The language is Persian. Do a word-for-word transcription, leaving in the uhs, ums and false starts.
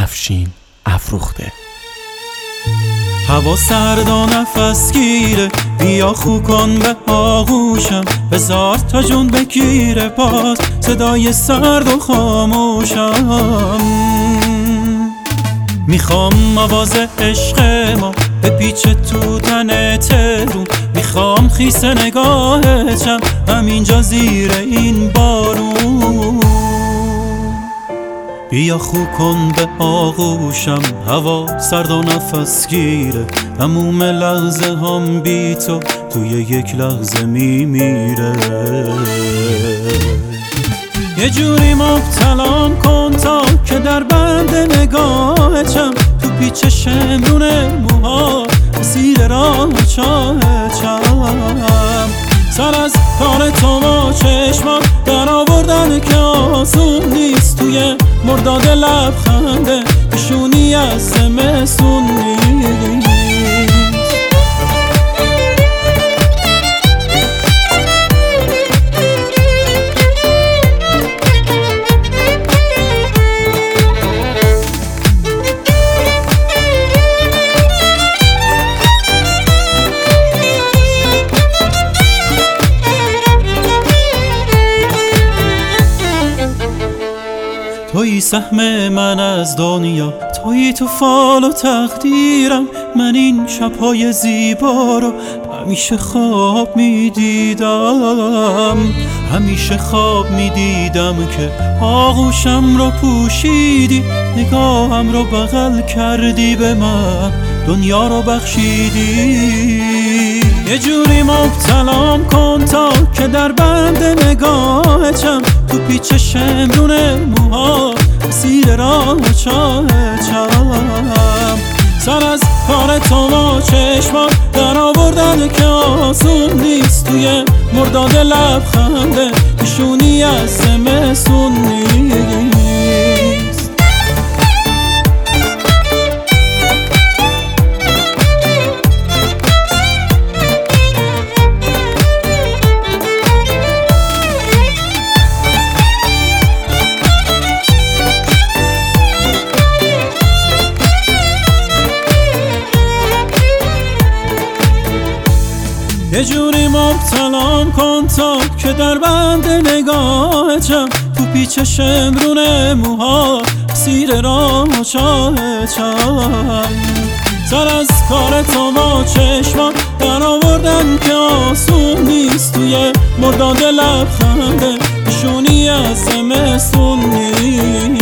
افشین افروخته. هوا سرد و نفس گیره، بیا خو کن به آغوشم، بذار تا جون بگیره باز صدای سرد و خاموشم. میخوام آواز عشق ما بپیچه تو تن ترون، میخوام خیس نگاهتم همینجا زیر این بارون. بیا خو کن به آغوشم، هوا سرد و نفس گیره، تموم لحظه هم بی تو توی یک لحظه میمیره. یه جوری مبتلام کن تا که در بند نگاهتم، تو پیچ شمرون موها اسیر راه چاهتم. سر از کار تو با چشمان در آوردن که آسون نیست، توی مرداد لبخنده نشونی از زمستون نیست. تویی سهم من از دنیا، تویی تو فال و تقدیرم. من این شب‌های زیبا رو همیشه خواب می‌دیدم، همیشه خواب می‌دیدم که آغوشم رو پوشیدی، نگاهم رو بغل کردی، به من دنیا رو بخشیدی. یه جوری مبتلام کن تا که در بند نگاهتم، تو پیچ شمرون موها اسیر راه چاهتم. سر از کار تو با چشمان در آوردن که آسون نیست، توی مرداد لبخنده نشونی از زمستون نیست. یه جوری مبتلام کن تا که در بند نگاهتم، تو پیچ شمرون موها سیر راه و چاهتم. سر از کار تو با چشمان در آوردن که آسون نیست، توی مرداد لبخنده نشونی از زمستون نیست.